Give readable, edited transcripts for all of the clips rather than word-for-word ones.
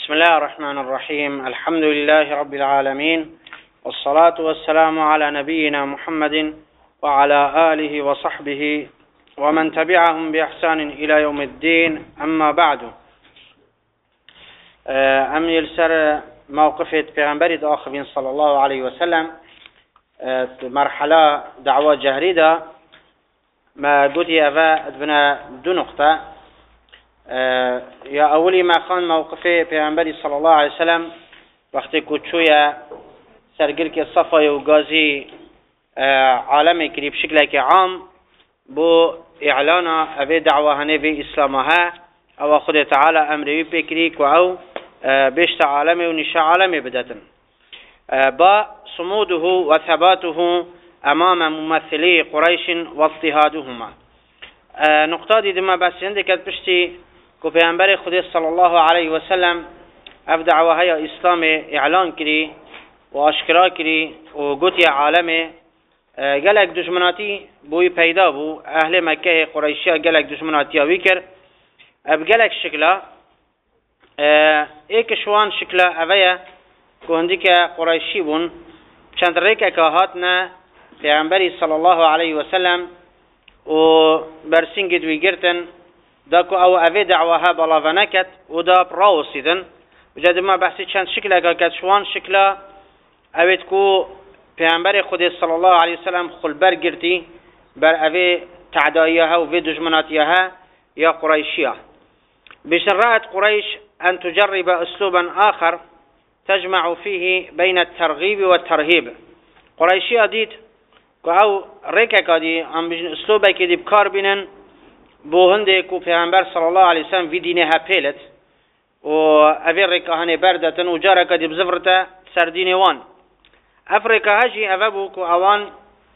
بسم الله الرحمن الرحيم. الحمد لله رب العالمين، والصلاة والسلام على نبينا محمد وعلى آله وصحبه ومن تبعهم بإحسان إلى يوم الدين. أما بعد، أم يلسر موقفة پیغمبر آخرین صلى الله عليه وسلم مرحلة دعوة جهريدة ما قلت أفا ادبنا دو نقطة. يا أولي ما كان موقفه پیغمبر صلى الله عليه وسلم وقتی کچویا سرگل که صفای و گازی عالم کری بشکل که عام بو اعلان اوه دعوه هنه به اسلامها او خود تعالی امروی بکری که او بشت عالم و نشا عالم بدتن با صموده و ثباته امام ممثلی قریش و اضطهادهما. نقطه دیده ما بس هندکت پشتی که پیامبر خدا صلی الله علیه و سلم اف دعوه های اسلام اعلان کری و آشکارا کری و گوتی عالم گلک دشمناتی بوی پیدا بو اهل مکه قریشی گلک دشمناتی آوی کر اب گلک شکلا ایک شوان شکلا اویا که هندی که قریشی بون چند ریک که هاتنا پیامبر صلی الله علیه و سلم و برسینگ دوی گرتن داكو او اوه دعوها بلاوه نکت و دا براوسیدن وجد ما بحثی چند شکل اگه شوان شکلا اوید کو پیامبر خود صلی الله علیه وسلم خلبر گرتی بر اوه تعدایها و دجمناتیها یا قریشیه. بشرعت قريش أن تجرب أسلوبا آخر تجمع فيه بين الترغيب والترهيب. قريشية ديت كأو ريكا كادي أم بجن أسلوبا كدي بكار بينن بو هنده کو پیغمبر صلی الله علیه وسلم وی دینه ها پیلت و اوی رکاهانه بردتن و جاره کدی بزفرتا سردین وان افریقا هجی اوابو کو اوان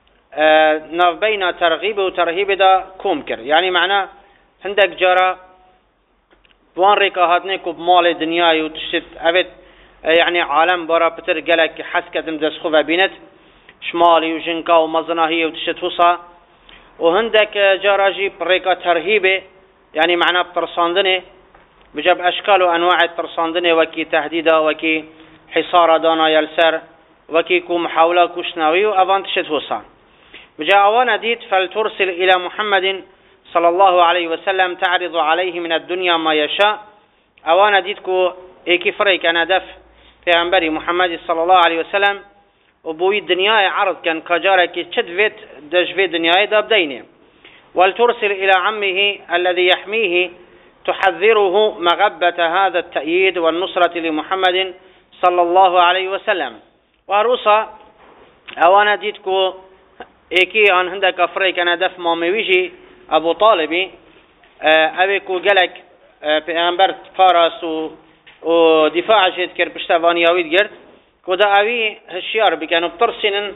ناف بین ترغیب و ترهیب دا کوم کرد. یعنی معنی هندک جاره بوان رکاهاتنه کو بمال دنیای و تشت اوید يعني عالم برا بتر قالك حسكتم دسخوفا بينت شمالي وجنكا ومزناهي وتشت وصا وهندك جاراجي بريكا ترهيبه يعني معناه بترصاندنه بجاب اشكال وانواع الترصاندنه وكي تهديدا وكي حصار دانا يلسر وكي كو محاوله كشناوي وافان تشت وصا بجا اوانا ديت فلترسل الى محمد صلى الله عليه وسلم تعرض عليه من الدنيا ما يشاء. اوانا ديت كو ايكي فريك انا دف في انبري محمد صلى الله عليه وسلم وبوي الدنيا عرض كان كجارك تشدفت دجفي الدنيا دا بدينه ولترسل إلى عمه الذي يحميه تحذره مغبة هذا التأييد والنصرة لمحمد صلى الله عليه وسلم. وروسا اوانا ديتكو ايكي عن هندك افريك انا دف مامويجي ابو طالبي اويكو قلق پیغمبر فارس و دفاع جيد كر بشتواني اويد قرد كودا اوي هشيار بكانوا بترسنن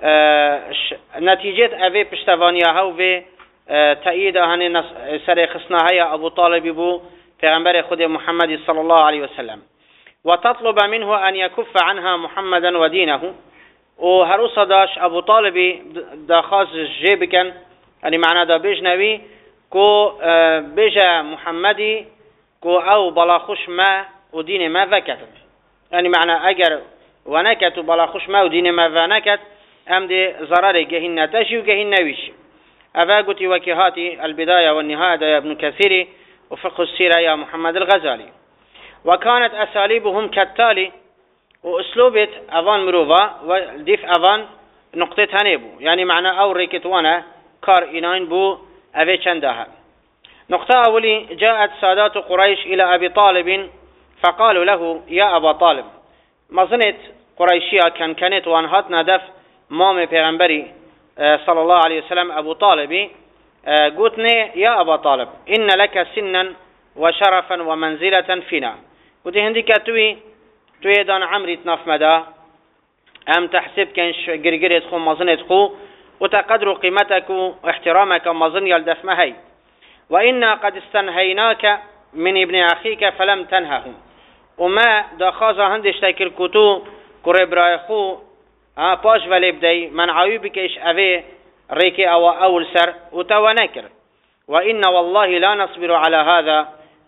نتيجة اوي بشتوانيها و تأييد هني سر خصناها ابو طالب بو پیغمبر خود محمد صلى الله عليه وسلم وتطلب منه ان يكف عنها محمدا ودينه. وهروس داش ابو طالب دا خاص جيبكن يعني معناه دا بيجنوي كو بيجا محمدي كو او بلا خوش ما ودين ما ذكت يعني معنى اجر ونكت بلا خوش ما ودين ما ذنكت ام دي ضرر جهنم تجي وجهنم ويش. افاقتي وكهاتي البدايه والنهايه يا ابن كثير وفقه السيره يا محمد الغزالي. وكانت اساليبهم كالتالي واسلوبت اذان مروفا وديف اذان نقطه هنيبو يعني معنى او ريكت وانا كار انين بو افي چندها. نقطه اولي جاءت سادات قريش الى ابي طالب فقالوا له يا ابا طالب. مظنت قريشيه كانت وانهات ندف مام پیغمبري صلى الله عليه وسلم ابو طالبي قلتني يا ابا طالب ان لك سنا وشرفا ومنزله فينا. قلت هنديك توي دان عمري تناف مدى ام تحسب كان قرقرت خو مظنت خو وتقدر قيمتك واحترامك مظن يلدف مهي وإنا قد استنهيناك من ابن أخيك فلم تنهه. وما دخازا هندش تاكل كتو قريب رايخو باش ولی بدی من عیوبی کش اوه ریکی او اول سر وتوانكر. وإن والله لا نصبر على هذا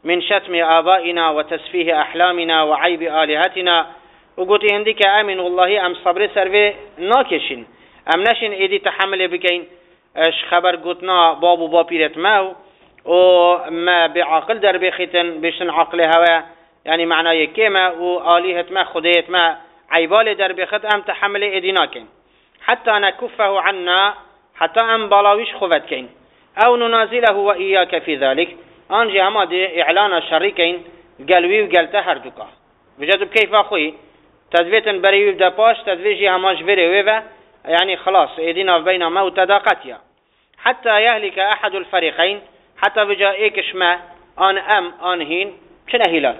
من شتم آبائنا وتسفيه أحلامنا وعيب آلهتنا وقلت هندك آمن والله أم صبر سروي ناكشين أم نشين إيدي تحمل بكين اش خبر قلتنا بابو بابيرت ماو وما بعقل در بخيتن بشن عقل هوا يعني معناه يكيما وآلهة ما خديت ما عيبال در بخت أم تحمل إيدي ناكين حتى نكفه عنا حتى أم بلاويش خفت كين أو ننازله وإياك في ذلك أنجي هما دي إعلان الشريكين قلوي وقلته هردوكا بجد كيف أخوي تدويتن بريوي بدا باش تدويجي هماش بريوي يعني خلاص إيدينا بين موت تداقتيا حتى يهلك أحد الفريقين حتى بجاء إيكش ما آن هين شنه هلاك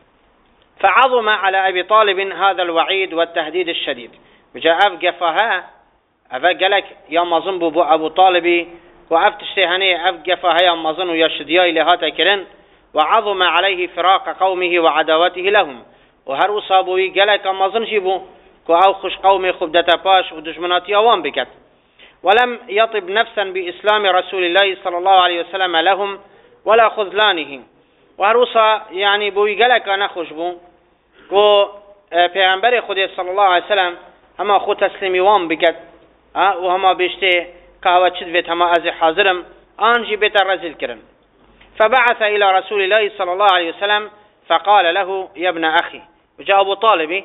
فعظم على أبي طالب هذا الوعيد والتهديد الشديد بجاء أفقفها أفقلك يا مظن بو أبو طالبي وأفتشتهني أفقفها يا مظن ويشدياي لهاتا كرن وعظم عليه فراق قومه وعداوته لهم وهر أصابوي قلك مظن جيبو كأو خش قومي خبدة باش ودجمناتي أوان بكت ولم يطب نفسا بإسلام رسول الله صلى الله عليه وسلم لهم ولا خذلانه وهر أصا يعني بوي قلك نخش بو كو پیغمبر خود صلى الله عليه وسلم هما خود تسليمي وان بكت وهما بيشتي كاوة شدفت هما أزي حاضرم آنجي بيت الرزل كرن فبعث إلى رسول الله صلى الله عليه وسلم فقال له يا ابن أخي وجاء أبو طالبي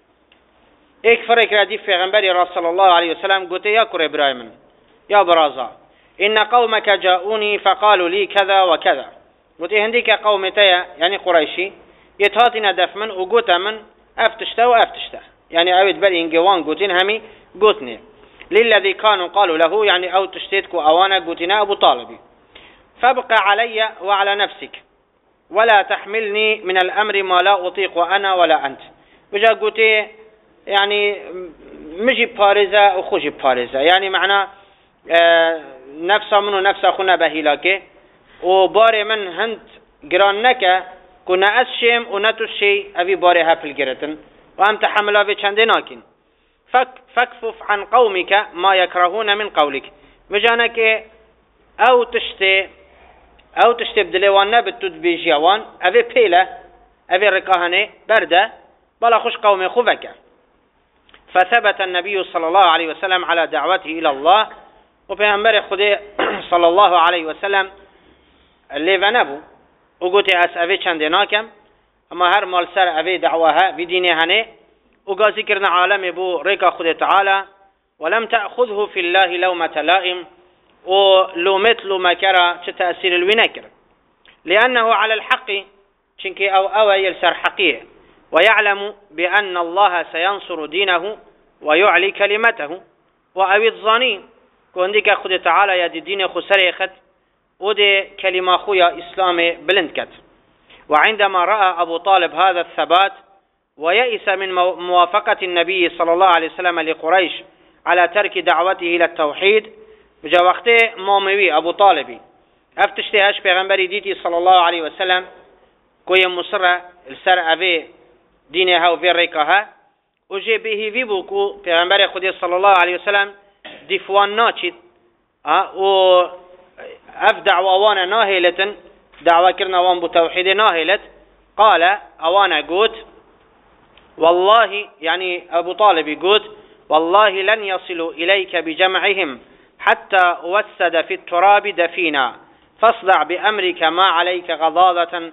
ايك فرق رديف في غنبري رسول الله عليه وسلم قلت يا كر إبراهيم يا برازا إن قومك جاءوني فقالوا لي كذا وكذا قلت هنديك قومتي يعني قريشي يتهاتنا دفمن وقلت من أفتشته وأفتشته يعني أود بري إنجوان قلتين همي قلتني للذي كانوا قالوا له يعني أو تشتيتكو أوانا قلتنا أبو طالبي فابقى علي وعلى نفسك ولا تحملني من الأمر ما لا أطيق وأنا ولا أنت وجاء قلت يعني مجي بارزة وخوجي بارزة يعني معنى نفسه منه نفسه أخونا بهيلاكي وباري من هند قرانك كنا أسشم ونتوشي أبي باري هفل قرتن وأم تحملها في چندناكين فاكفف عن قومك ما يكرهون من قولك مجانك أو تشتي بدلوان نبتود بيجيوان أبي بيلة أبي ركاهني بردة بلا خش قومي خفك فثبت النبي صلى الله عليه وسلم على دعوته إلى الله وبيغمبر خدي صلى الله عليه وسلم اللي فنبو وقلت أبي چندناكم أما هر مال سر أبي دعوها بدينه هني وقال ذكرنا عالم بو ريكا خدي تعالى ولم تأخذه في الله لومة لائم ولومت له مكرا تأثير الونكر لأنه على الحق شنكي أو يلسر حقيه ويعلم بأن الله سينصر دينه ويعلي كلمته وأوي الظنين كونديك خدي تعالى يا دين خسر يخت ودي كلمة خويا إسلامي بلندكت وعندما رأى أبو طالب هذا الثبات ويئس من موافقة النبي صلى الله عليه وسلم لقريش على ترك دعوته إلى التوحيد بجا وقته ماموي أبو طالبي افتشتهاش پیغمبری ديتي صلى الله عليه وسلم كوي مصر السر أبي دينها وفي ريكها وجي به في بوكو پیغمبر خودي صلى الله عليه وسلم دفوان ناچید و اف دعوانا ناهلتن دعوة كرنا وان بتوحيد ناهلت قال اوانا قوت والله يعني أبو طالب قوت والله لن يصلوا إليك بجمعهم حتى وسد في التراب دفينا فاصدع بأمرك ما عليك غضاضة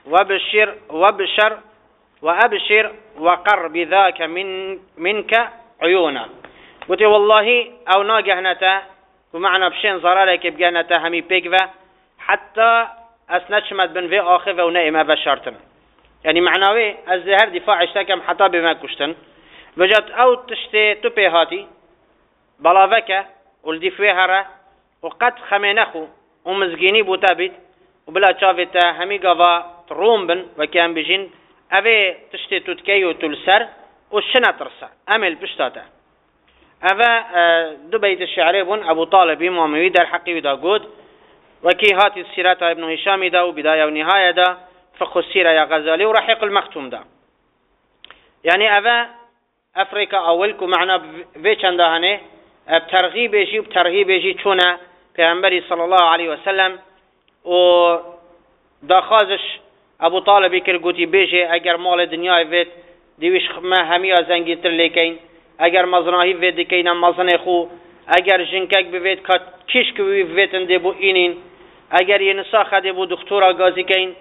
وأبشر وقر بذاك منك عيونا قلت والله أو ناقهنته ومعنى بشين ضرارك بجانته همي بيقفة حتى أسنشمت بن في آخفة ونائمة بشارتن يعني معناوي الزهر دفاع اشتكم حتى بما كشتن بجات أو تشتي تبي هاتي بلاوكا والدفوهرة وقد خمينخو ومزجيني بوتابيت وبلا شافتا همي قضا ترومبن وكان بجين أبي تشتي تتكيو تلسر والشنا ترسى أمل بشتاتا أبا دبيت الشعريبون أبو طالب ماموي در حقي دا قود وكي هاتي السيرة ابن هشام دا وبداية ونهاية دا فقه السيرة يا غزالي ورحيق المختوم دا يعني أبا أفريقيا أولكو معنا بيشان دهاني بترغيب يجي وبترغيب يجي چونا پیغمبری صلى الله عليه وسلم و دا خازش ابو طالبی کر گوتی بیجه اگر مال دنیای وید دیویش ما همیا زنگی تر لیکین اگر مزناهی وید دکین مزن خو اگر جنکک بوید کشک ویدن دی بو اینین اگر یه نساخه دی بو دکتورا گازی کین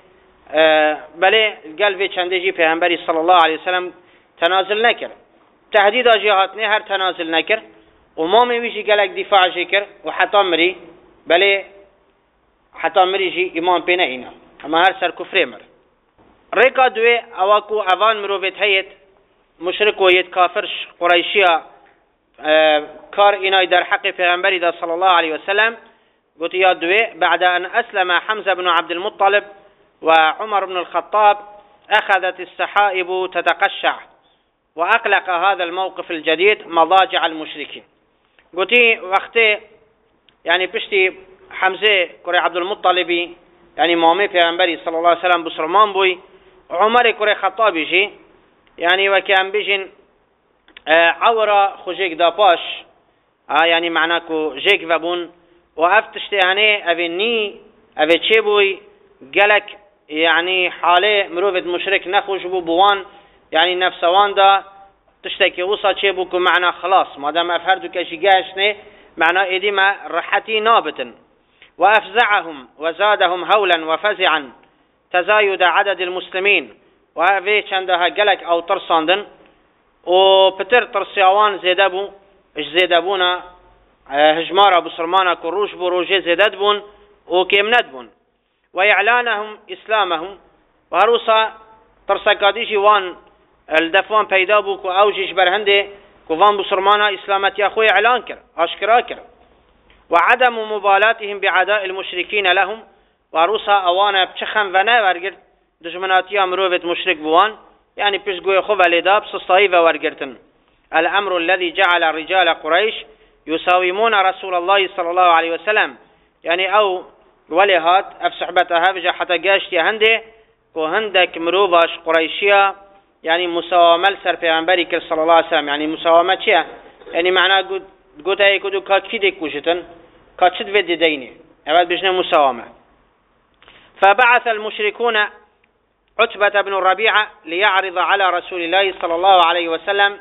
بله قلبی چنده جی پیغمبری صلی الله علیه وسلم تنازل نکر تهدید آجیهات نه هر تنازل نکر و ما میویشی گلک دفاع جی کر و حتی مری بله حتی مری جی ایمان پینا اینا اما هر سر کفره مر ریکا دوی اواکو اوان مروفت هیت مشرک و یت کافر قریشیا كار إناي در حق پیغمبری دا صلى الله عليه وسلم قلت يا دوي بعد أن أسلم حمزة بن عبد المطلب وعمر بن الخطاب أخذت السحائب تتقشع وأقلق هذا الموقف الجديد مضاجع المشركين قلت وقت يعني بشتي حمزة كري عبد المطلب يعني مامي پیغمبری صلى الله عليه وسلم بسرمان بوي عمر كري خطابي جي يعني وكان بيجن عورا خوجيك دا باش يعني معناكو جيك فابون وأفتشتي هني أبني أبي تشيبوي قالك يعني حالي مروفة مشرك نخوش بوان يعني نفسوان دا تشتكي وصا تشيبوكو معنا خلاص ما دام أفهردو كشي قاشني معنا إيدي ما رحتي نابتا وأفزعهم وزادهم هولا وفزعا تزايد عدد المسلمين وهذه چندها قالك أو ترصاندن و پتر ترسیاوان زیده بو اش زیده بونا هجمارا بسرمانا کروش بو روژه زیدد بون و کمند بون و اعلانهم اسلامهم و هروسا ترسکادیشی وان الدفوان پیدا بو که اوجیش برهنده که وان بسرمانا اسلامتی اخوی اعلان کر اشکرا کر و عدم مبالاتهم بعداء المشركين لهم و هروسا اوانا بچخم و نه ورگرد دجمناتی امروفت مشرک بوان يعني بيشقوا يخوف الإداب سصايفة ورقرتن الأمر الذي جعل رجال قريش يساومون رسول الله صلى الله عليه وسلم يعني أو ولهات أفسحبتها بجا حتى قاشت هندي وهندك مروباش قريشية يعني مساومة لسر پیغمبری صلى الله عليه وسلم يعني مساومة چيا يعني معناه قد أي كدو كاتشيدك وشتن كاتشد في ديني أبد بجنا مساومة فبعث المشركون عتبة بن الربيعة ليعرض على رسول الله صلى الله عليه وسلم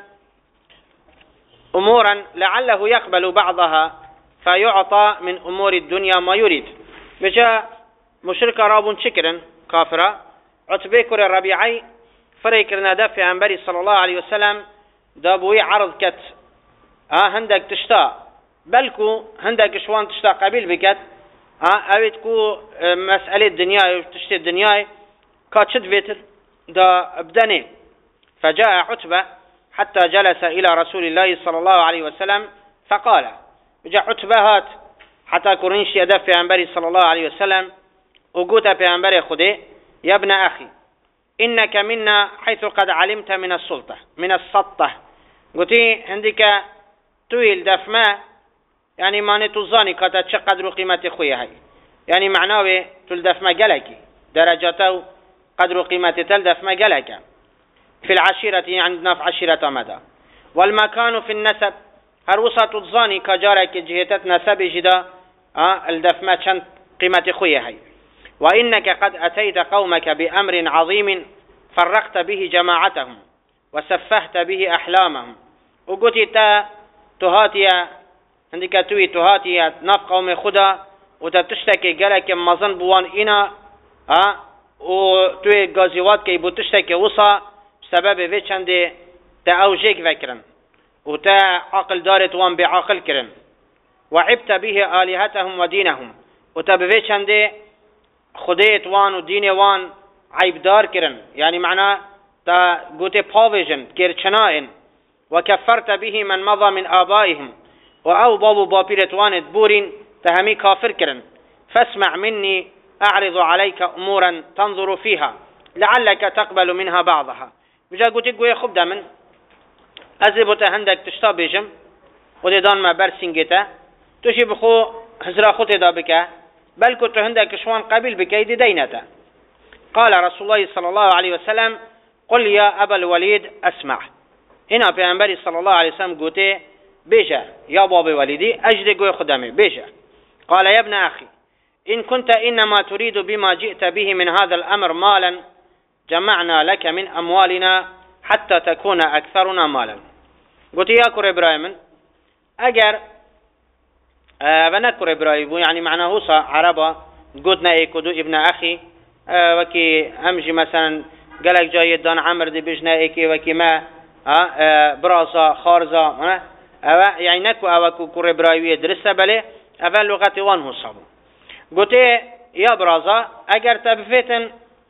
أمورا لعله يقبل بعضها فيعطى من أمور الدنيا ما يريد بجاء مشرك راب شكرا كافرا عتبة كر الربيعي فريكرنا دافع عنبري صلى الله عليه وسلم دابوي عرض كت هندك تشتا بلكو هندك شوان تشتا قبيل بكت أبيتكو مسألة الدنيا تشتي الدنيا كاتشد فيتر دا ابدني فجاء عتبة حتى جلس إلى رسول الله صلى الله عليه وسلم فقال جاء عتبة هات حتى كورنش يدفع عنبري صلى الله عليه وسلم وقوت بعنبري خدي يا ابن أخي إنك منا حيث قد علمت من السطة قلتي عندك تويل دفما يعني ما نتوزاني كاتا تشقدر قيمة خويا هاي يعني معناه تلدف ما قلقي درجاته قدر قيمة تلدف ما قلقا في العشيرة عندنا في عشيرة مدى والمكان في النسب هروسة تظاني كجارك جهتت نسب جدا الدف ما كانت قيمة خويا هاي وإنك قد أتيت قومك بأمر عظيم فرقت به جماعتهم وسفهت به أحلامهم وقلت تا تهاتيا عندك توي تهاتيا نف قوم خدا وتتشتكي قالك مظن بوان إنا وتوي غازيوات كي بتشتكي وصا سبب في چند تا أوجيك فكرن وتا عقل دارت وان بعقل كرن وعبت به آلهتهم ودينهم وتا بفي چند خديت وان ودين وان عيب دار كرن يعني معناه تا قوتي بوفيجن كيرچنائن وكفرت به من مضى من آبائهم وأو بابو بابيرت وان دبورين تهمي كافر كرن فاسمع مني أعرض عليك أمورا تنظر فيها لعلك تقبل منها بعضها بجا قوتي قوية خب دامن أزيبوتا هندك تشتا بيجم ودي دان ما برسنجتا تشي بخو هزرا خوتي دا بك بل كنت هندك شوان قبيل بك يدي دينتا قال رسول الله صلى الله عليه وسلم قل يا أبا الوليد أسمع هنا في أنبري صلى الله عليه وسلم قوتي بيجا يا بابي وليدي أجدي قوي خدامي بيجا قال يا ابن أخي إن كنت إنما تريد بما جئت به من هذا الأمر مالا جمعنا لك من أموالنا حتى تكون أكثرنا مالا. قلت يا كور إبراهيم أجر ونكر إبراهيم يعني معناه صا عربا قلتنا إيكودو ابن أخي وكي أمجي مثلا قالك جاي دان عمر دي بجنا إيكي وكي ما براسا خارزا يعني نكو أوكو كور إبراهيم درسة بله أول لغة وانه صابو. قلت يا برازا اگر تبفتن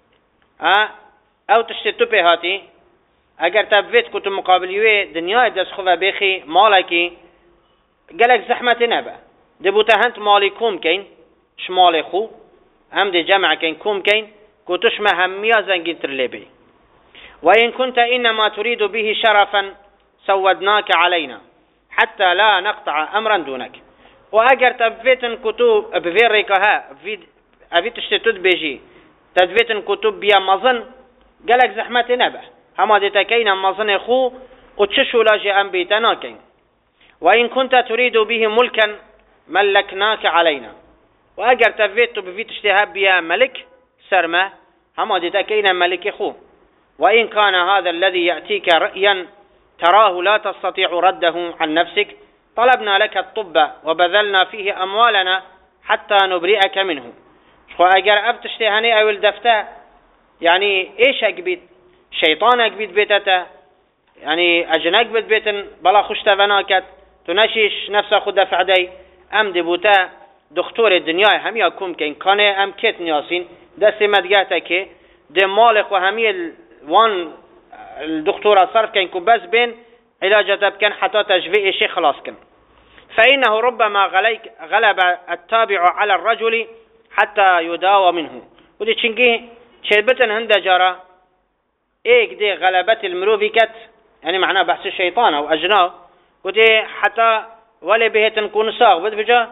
او تشتتو به هاتی اگر تبفت كنت مقابليوه دنيا دست خواه بيخي مالكي قالك زحمت نبا دبوتا هنت مالي كوم كين شمالي خو هم دي جمع كين كوم كين كنتش مهمية زنجين ترلبي. وإن كنت إنما تريد به شرفا سودناك علينا حتى لا نقطع أمرا دونك. وأجر تبفتن كتب بفيريكها أبي تشتتد بيجي تدفتن كتب بيا مظن قالك زحمة نبه هما دتكين مظن خو وتششو لاجي أم بيتناكين. وإن كنت تريد به ملكا ملكناك علينا. وأجر تبفت بفيت اشتهاب بيا ملك سرمة هما دتكين ملك خو. وإن كان هذا الذي يأتيك رأيا تراه لا تستطيع رده عن نفسك طلبنا لك الطب وبذلنا فيه أموالنا حتى نبرئك منه. خو اگر ابتشتي هني او الدفتا يعني ايش اقبيت شيطان اقبيت بيتتا يعني اجناك بيتن بلا خشتا فناكت تنشيش نفسه خود فعدي ام دبوتا دكتور الدنيا همي اكم كين كان ام كت نياسين دست مدقاتا كي دي مالك وهمي وان الدكتورة صرف كين كباس بين علاجة بكن حتى تجفئ شيء خلاص كن. فإنه ربما غلب التابع على الرجل حتى يداوى منه. ودي تشنجي شربتن هند جرى ايك دي غلبة المروفيكت يعني معناه بحث الشيطان او اجناه ودي حتى ولا به تنكون صاغ بدفجا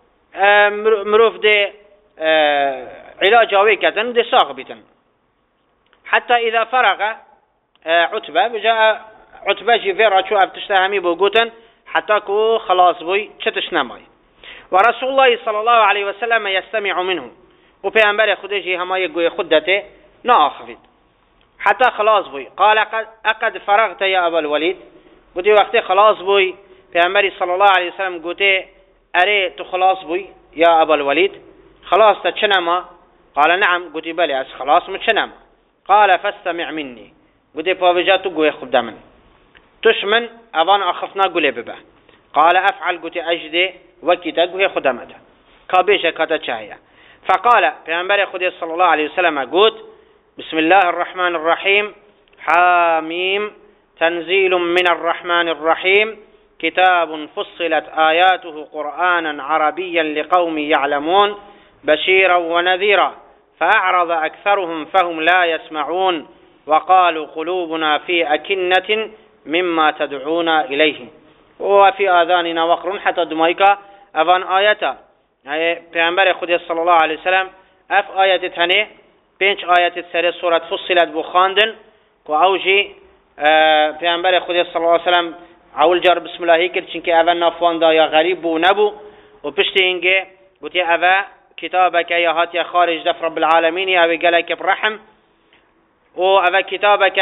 مروف دي علاج ويكتن دي صاغ بيتن حتى اذا فرغ عتبة بجاء عتبة جيفيرا شو ابتشتهمي بوجوتن حتى كو خلاص بوي تشتش نماي. ورسول الله صلى الله عليه وسلم يستمع منه وبيعنبر خدجي هما يقوي خدته ناخفت حتى خلاص بوي. قال أقد فرغت يا أبا الوليد. قلت وقت خلاص بوي بيعنبر صلى الله عليه وسلم قلت أري تخلاص بوي يا أبا الوليد خلاص تشنما. قال نعم. قلت بلي أس خلاص متشنما. قال فاستمع مني. قلت بابجات قوي خد من تشمن أبان أخفنا قولي ببه. قال أفعل. قلت أجدي وكتا قوي خدمته كابيشة كتا شاية. فقال بيعنبر خدي صلى الله عليه وسلم قلت بسم الله الرحمن الرحيم حاميم تنزيل من الرحمن الرحيم كتاب فصلت آياته قرآنا عربيا لقوم يعلمون بشيرا ونذيرا فأعرض أكثرهم فهم لا يسمعون وقالوا قلوبنا في أكنة مما تدعونا إليه وفي آذاننا وقر حتى دمائك أفان آياتا. پیامبر خدا صلی الله علیه وسلم اف آیت تنه 5 آیت سر سوره فصلت بخواندن کو اوجی پیامبر خدا صلی الله علیه وسلم اول جار بسم الله کرد چون که اول نافواندا یا غریب بو نبو و پشت اینگه گوتی اوا کتابک یا هات یا خارج دف رب العالمین یا گلک برحم و اوا کتابک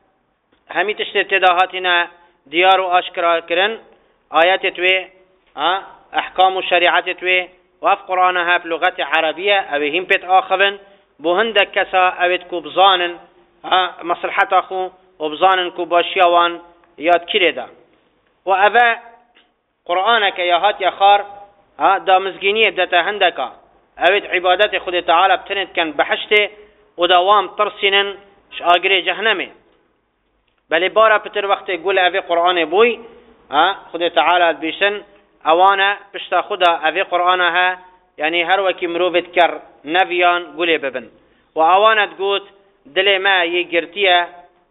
همی تشت تداهاتنا دیار و آشکرا کرن آیات توی احکام و شریعت توی وف قرآنها بلغة عربية أو هم بيت آخرين بوهندك كسا أويت كوبزانن مصلحة أخو وبزانن كوباشيوان ياد كريدا وأبا قرآنك يا هات يا خار دا مزجينية بدتا هندك أويت عبادات خد تعالى بتنت كان بحشته ودوام ترسنن شاقري جهنمي بل بارا بتر وقت يقول أبي قرآن بوي خد تعالى بيشن اوانا پشتا خدا اوی قرآنها يعني هر وكي مروفت كر نبيان قولي ببن و اوانا تقول دل ما يقرتيا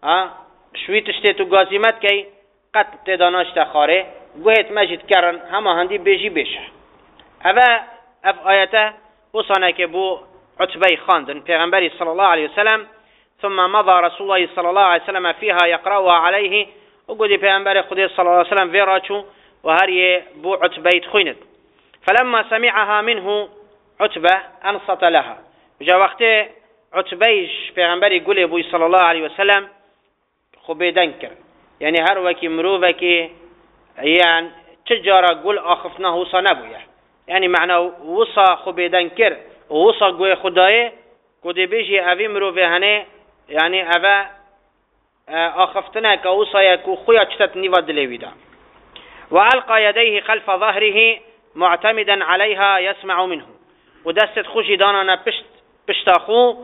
شوي تشتيتو قازمت كي قد تداناش تخاري قوهت مجد كرن هما هندي بيجي بيش افا اف آياته وصانا كبو عتبي خاندن پیغمبري صلى الله عليه وسلم ثم مضى رسول الله صلى الله عليه وسلم فيها يقرأها عليه وقودي پیغمبري خدي صلى الله عليه وسلم فيراتشو وهري بو عتبيت خويند فلما سمعها منه عتبة أنصت لها. جا وقت عتبيش پیغمبری گل بوی صلی الله علیه وسلم خوبیدن کرد. يعني هر وكي مروفكي يعني تجارة قول آخفناه وصا نبويه. يعني معنى وصا خبيدن كر ووصا قوي خدايه كودي بيجي أبي مروفي هني يعني أبا آخفتنا كوصا يكو خويا تشتت نيفاد ليويدا. وألقى يديه خلف ظهره معتمدا عليها يسمع منه. ودست خوشي دانا بشتاخو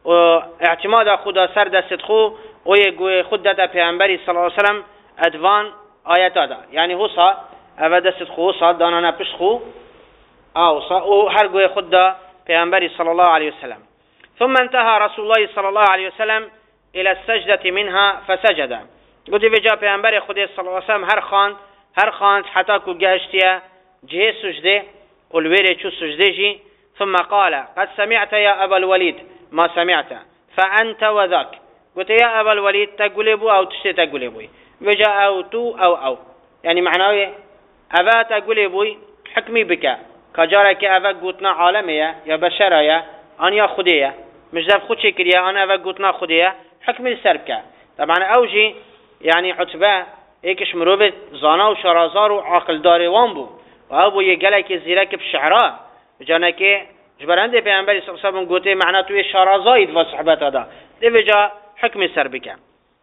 واعتماد خدا سر دست خو ويقول خدته پیامبری صلی الله علیه و سلم ادوان آیات داد. یعنی هوسا او دست خو صاد دانانه پشت خو او صا او هر گوی خدا پیامبری صلی الله علیه و سلم. ثم انتهى رسول الله صلی الله علیه و سلم الى السجدة منها فسجد. قلت بجا پیامبر خدا صلی الله علیه و سلم هر خواند حتی کو گشتیا جه سجده والویره چو سجده جی. ثم قال قد سمعت يا ابا الوليد ما سمعت فانت وذاك. قلت يا أبا الوليد تقولبو أو تشتي تقولبوي وجاء أو تو أو يعني معناه أبا تقولبوي حكمي بك كجارك أبا قلتنا عالمية يا بشرية أن يا خدية مش ذا خد شكرية أنا أبا قلتنا خدية حكمي السربك. طبعا أوجي يعني عتبة إيكش مروبة زانا وشرازار وعقل داري وانبو وأبو يقلك زيرك بشعراء جانك جبرانده پیامبری صلی الله علیه و سلم گوته معناه توی شرازاید و صحبت هذا دیوجا حكم سربك.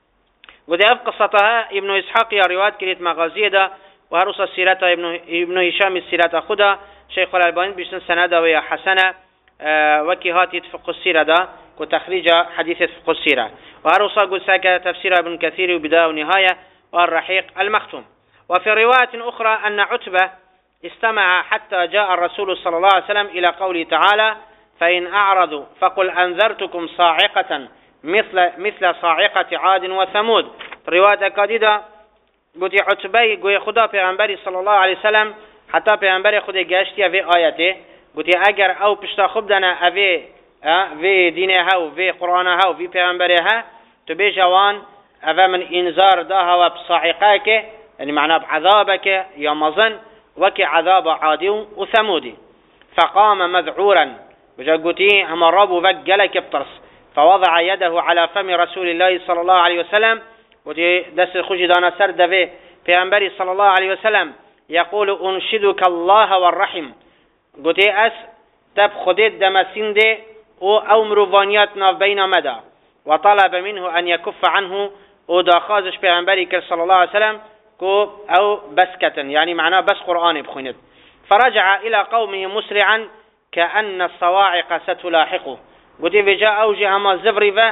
وذي قصتها ابن إسحاق يا روايات كريت مغازية دا وهرس سيرتها ابن هشام السيرة خدا شيخ الألباني بيشتن سنة ويا حسنة وكي هاتي تفق السيرة دا وتخريج حديث تفق السيرة. وهرس قل ساكا تفسير ابن كثير وبداية ونهاية والرحيق المختوم. وفي رواية أخرى أن عتبة استمع حتى جاء الرسول صلى الله عليه وسلم إلى قوله تعالى فإن أعرضوا فقل أنذرتكم صاعقة مثل صاعقة عاد وثمود. رواية كاديدة قلت عتبي قوي خدا پیغمبری صلى الله عليه وسلم حتى پیغمبر خدا گشتیا في آياته قلت اگر او پشتا خوب دنا اوی في دينها و في قرآنها و في پیغمبرها تو بي جوان اوه من انذار داها و بصاعقاك يعني معناه بعذابك يا مظن وكي عذاب عاد وثمود. فقام مذعورا وجا قلتي هم رابو فقلك بطرس فوضع يده على فم رسول الله صلى الله عليه وسلم ودي دس خوشي دانا سرد في أنبري صلى الله عليه وسلم يقول أنشدك الله والرحم. قلت أس تب خديت دمسين دي أو مروفانياتنا بين مدى. وطلب منه أن يكف عنه وداخازش في أنبري صلى الله عليه وسلم أو بسكة يعني معناه بس قرآن بخند. فرجع إلى قومه مسرعا كأن الصواعق ستلاحقه. قلت جاء أوجي هما زفري فا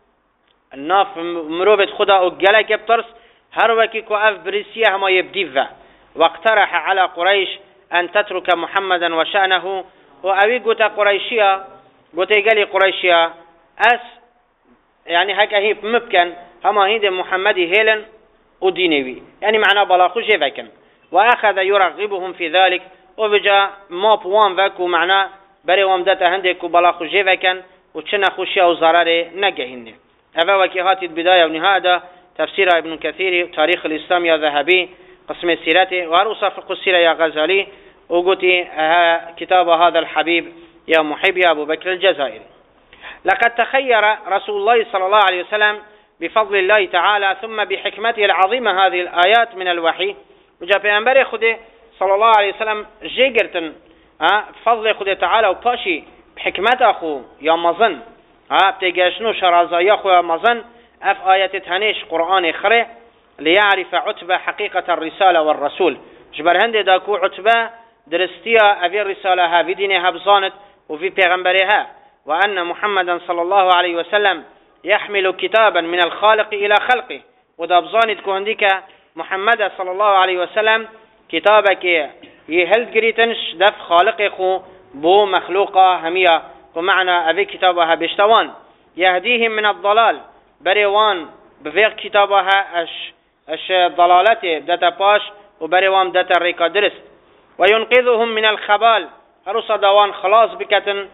الناف مروبة خدا وقالك يبطرس هروكي كوأف بريسيا هما يبدي فا. واقترح على قريش أن تترك محمدا وشأنه. وأوي قلت قريشيا قلت قالي قريشيا أس يعني هكا هي ممكن هما هيد محمدي هيلن ودينيوي يعني معناه بلاخو جيفاكن. وأخذ يرغبهم في ذلك وبجا ما بوان فاكو معناه بري وامدته هندك وبلاخو جيفاكن وچنا خوشيا وزرار نجهنه. هذا وكي هاتي البداية ونهاية تفسير ابن كثير تاريخ الإسلام يا ذهبي قسم سيرته وأروصى فقه السيرة يا غزالي وقلت كتاب هذا الحبيب يا محب يا أبو بكر الجزائري. لقد تخير رسول الله صلى الله عليه وسلم بفضل الله تعالى ثم بحكمته العظيمة هذه الآيات من الوحي. وجاء بأنبري خده صلى الله عليه وسلم جيجرتن فضل خده تعالى وباشي بحكمت أخو يا مظن بتجاشنو شرازايا أخو يا مظن أف آيات تهنيش قرآن خره ليعرف عتبة حقيقة الرسالة والرسول. جبر هندي داكو عتبة درستيا أفي الرسالة في دينها بصانت وفي پیغمبرها وأن محمدا صلى الله عليه وسلم يحمل كتابا من الخالق إلى خلقه. ودا بصانت كونديك محمد صلى الله عليه وسلم كتابك يهل قريتنش دف خالق خو بو مخلوقة همية ومعنى أبي كتابها بشتوان يهديهم من الضلال بريوان بفيق كتابها اش ضلالته داتا باش وبريوان داتا ريكا درست وينقذهم من الخبال أرس دوان خلاص بكتن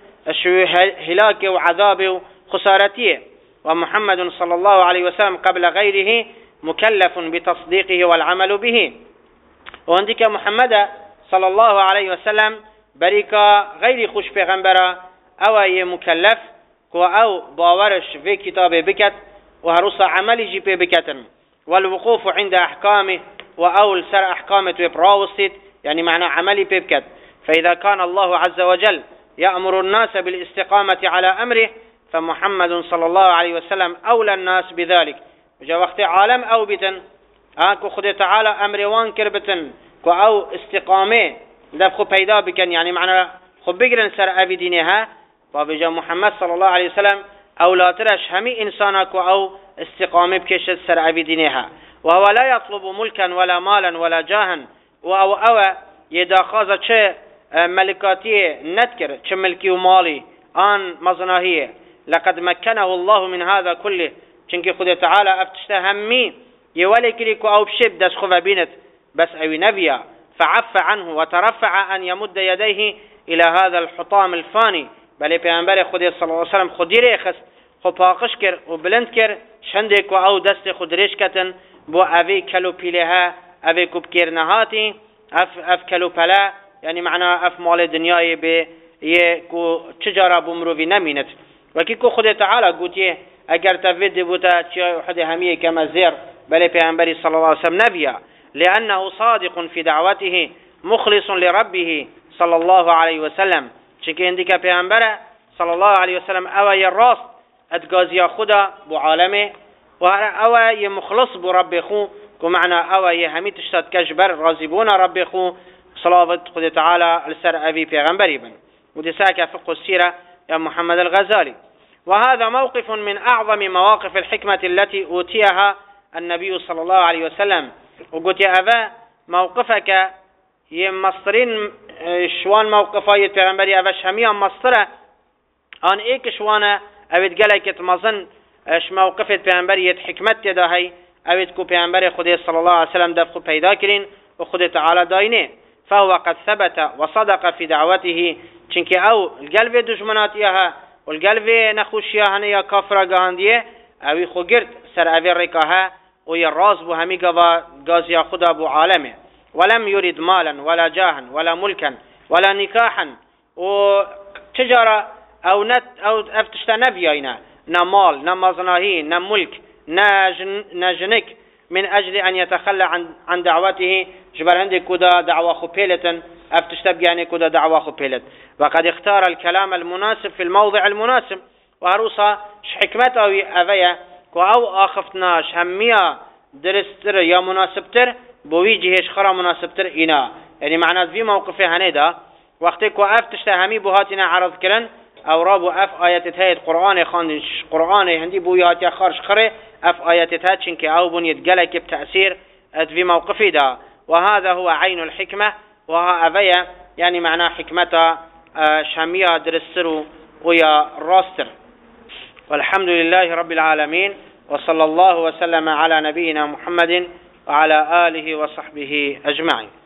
هلاك وعذاب وخسارتيه. ومحمد صلى الله عليه وسلم قبل غيره مكلف بتصديقه والعمل به. وعندك محمد صلى الله عليه وسلم بريكا غير خوش پیغمبرا او ای مكلف كو او باورش في كتابه بكت وهروسا عملي جي بي بكتن والوقوف عند احكامه واول سر احكامه وبراوستيت يعني معنى عملي بي بكت. فاذا كان الله عز وجل يأمر الناس بالاستقامة على امره فمحمد صلى الله عليه وسلم اولى الناس بذلك. وجا وقت عالم او بتن كو خد تعالى امر وان كربتن كو او استقامه دفخو پیدا بكن يعني معنى خو بگرن سر ابي دينها وبجا محمد صلى الله عليه وسلم اولاترش همي انسانك او استقامه بكشت سر ابي دينها. وهو لا يطلب ملكا ولا مالا ولا جاها او يداخاز چه ملكاتيه نذكر چه ملكي ومالي ان مزناهيه. لقد مكنه الله من هذا كله چنكي خد تعالى افتشته همي يولي كليكو او بشب دس خو بينت بس اوي نبيا فعف عنه وترفع ان يمد يديه الى هذا الحطام الفاني. بل پیغمبر خدا صلی الله علیه و سلم خودی ریخست خو پاقش کر و بلند کر شندک و او دست خود ریش کتن بو اوی کلو پیله اوی کوب کرنهاتی اف کلو پلا يعني معنى اف مال دنیای به یکو چجارا بمروی نمینت وکی کو خدا تعالی گوتیه اگر تفید بوتا چی احد همیه کما زیر بل پیغمبر صلی الله علیه و سلم نبیا لانه صادق في دعوته مخلص لربه صلى الله عليه وسلم. چونکه اندیکا پیغمبر صلی الله علیه وسلم او ی راست ادگازی خدا بو عالمه و او ی مخلص بو رب خو کو معنی او ی همی تشتاد کجبر راضیبون رب خو صلوات خدا تعالی لسر ابي پیغمبری بن. ودي ساكا فقه السيرة يا محمد الغزالي. وهذا موقف من اعظم مواقف الحكمة التي اوتيها النبي صلى الله عليه وسلم. وقلت يا ابا موقفك يمصرين شوان موقفای پیغمبری اوش همی هم مصره آن ایک شوانه اوید گله که تمازن اش موقفت پیغمبریت حکمت تدا هی اوید کو پیغمبر خدا صلی الله علیه وسلم دفخو پیدا کرین و خدا تعالی داینه فهو قد ثبت وصدق في دعوته چنکه او القلب دشمناتیها والقلب نخوشیها یا کافر گاندیه اوی خو گرد سر اوی رکاها و یراز بو همی گازی خدا بو عالمه ولم يرد مالا ولا جاها ولا ملكا ولا نكاحا وتجارة او افتشتا نبياينا نا مال نا مزناهي نا ملك نا جنك من اجل ان يتخلى عن دعوته جبر عندك كدا دعوة خبيلة افتشتا بيعني كدا دعوة خبيلة. وقد اختار الكلام المناسب في الموضع المناسب وهروسا حكمت او اويا او اخفتناش هميا درستر يا مناسبتر بوی جهش خرا مناسبتر اینا یعنی معنات في موقفه هنيدا وقتی کو افتشت همی بوهاتنا عرض کرن او رابو اف آیت هایت قرآن خاندش قرآن هندی بوی هاتی خارج خره اف آیت هات چنك او بنيت قلق بتأثير في موقفه دا. وهذا هو عين الحكمة وها افيا يعني معناه حكمة شامية درسرو ويا راستر. والحمد لله رب العالمين وصلى الله وسلم على نبينا محمد وعلى آله وصحبه أجمعين.